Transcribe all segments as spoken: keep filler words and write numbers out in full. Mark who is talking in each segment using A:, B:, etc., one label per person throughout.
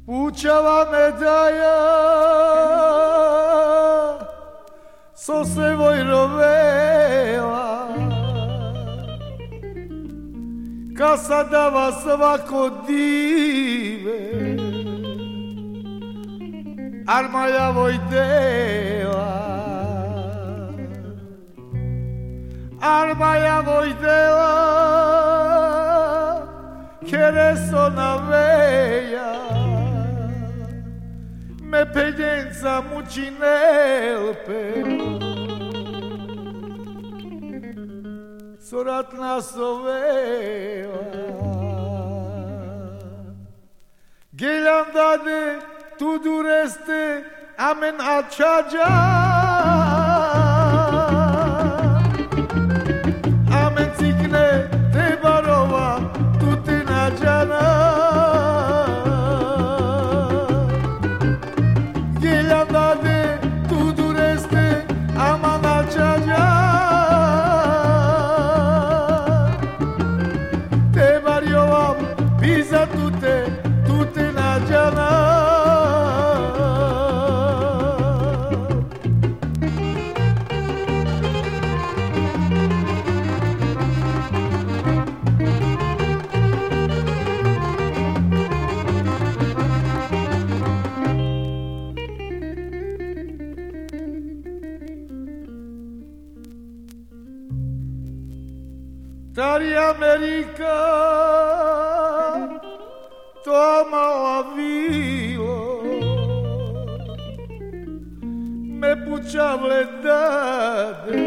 A: Pučava medalja so se vojrovela, ka sada vas svako dive, armaja vojdela, armaja vojdela, kereso na veja, me penjenca muči nelpe, sorat nas ovela. Gelam dade tu dureste amen açaca, amen cikne te barova tu te nađana. Gelam dade tu dureste aman açaca, te bariovam biza tu te tu te nađana. Tari Amerika to amala vilo, me pučavle dade,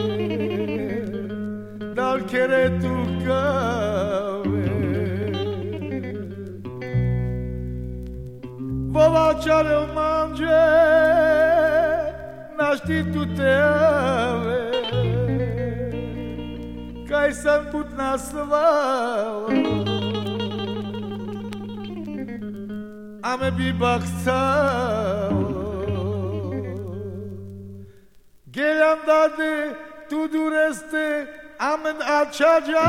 A: dal kere tu kave. Vovačare u manđe, našti tu te ave, kaj sam put nasvala, a me bi baksalo. Gelam dade tu dureste amen açaca,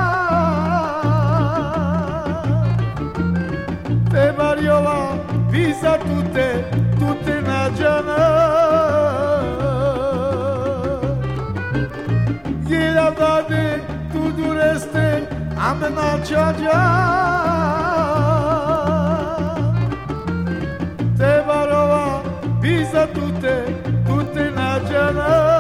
A: te varjova biza tu te tu te nađana. Gelam dade tu dureste amen açaca, te varova biza tu te tu te nađana.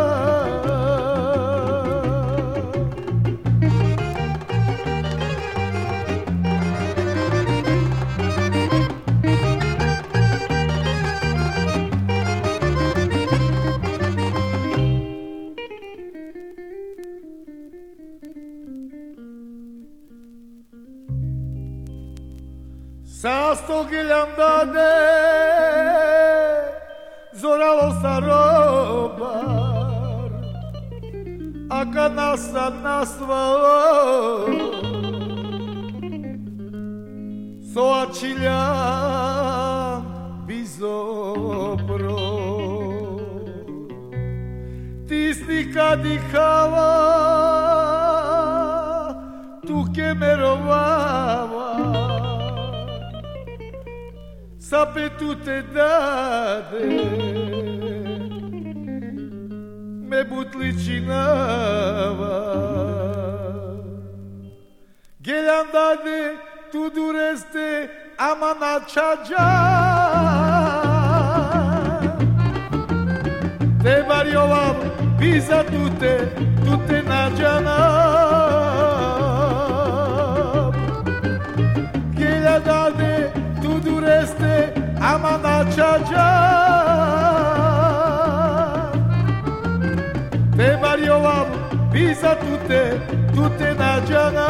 A: Sasto gelam dade zoralo sa robar, a kad nas sad nasvalo so aciljam bizopro, tisnika dihava tu ke merovava, sape tu te dade, me butličinava. Gelam dade tu dureste aman açaca, te varjovam biza tu te tu te nađana. Gelam dade tu dureste aman açaca, te varjovam biza tu te tu te nađana.